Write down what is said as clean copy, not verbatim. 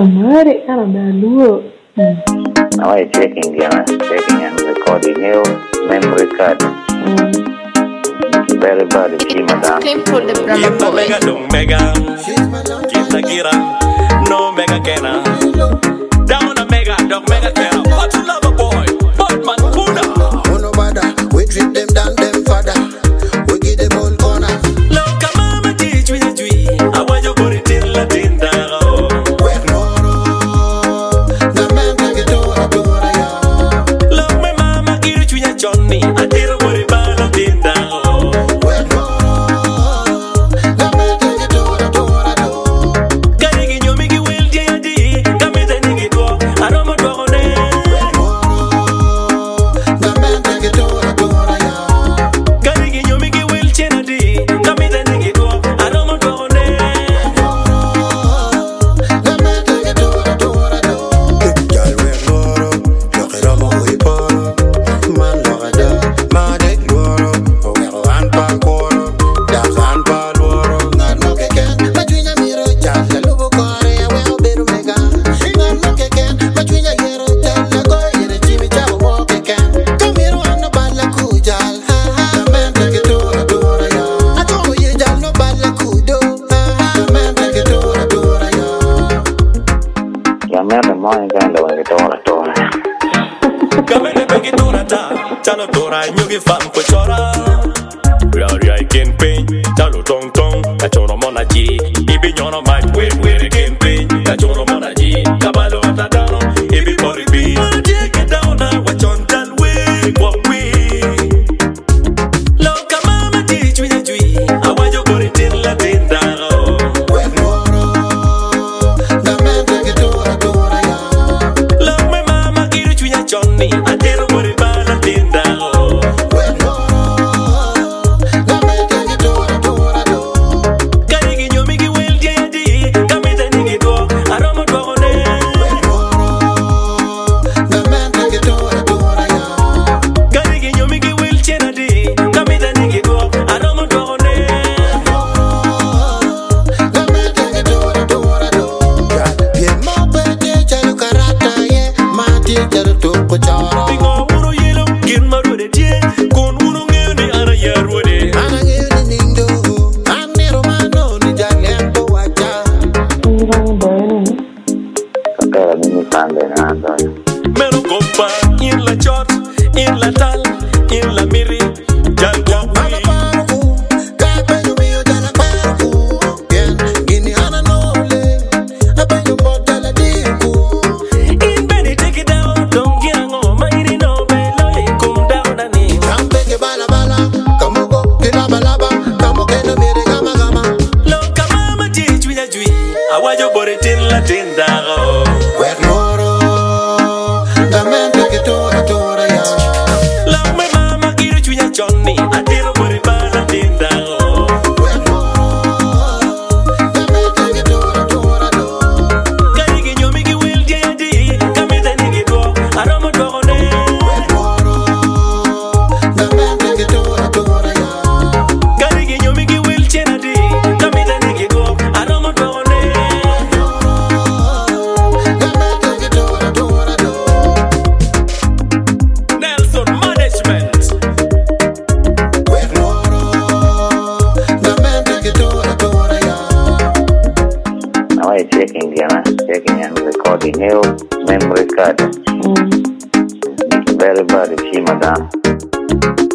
Amari Luo. Now I checking and recording new memory card. Very bad, she madam. Claim for the Brahma boy. Mega don't mega. Kita gira. No mega kena. Down a mega dog mega kena. What you love a boy? Batman Buddha. Oh no bother. We treat them down them father. We give them all corner. Look a mama teach me the tree. I want you put it in Latin down. Look my mama give you a Johnny. I did a worry about Latin down. Tano tora nyugi fam ko chora Yari I can pain Talo tong tong Kachoro mona ji Ibi nyono might wait again pain Kachoro mona ji Kabalo atadano Ibi bori bi Wanna take it down now Watch on that way Walk way Loka mama teach me the tree I want you put it in Latin down Love my mama give you a Johnny I didn't worry about Latin down Mero compa in la chot, in la tal, in la miri, jal guapi. In Benny take it down, don't get on my no belly, come down and in. Look a mama teach me a dream. I want you put it in Latin down. Love my mama give you a Johnny. I didn't worry about Latin down. Checking and recording new memory card. Very bad, she madam.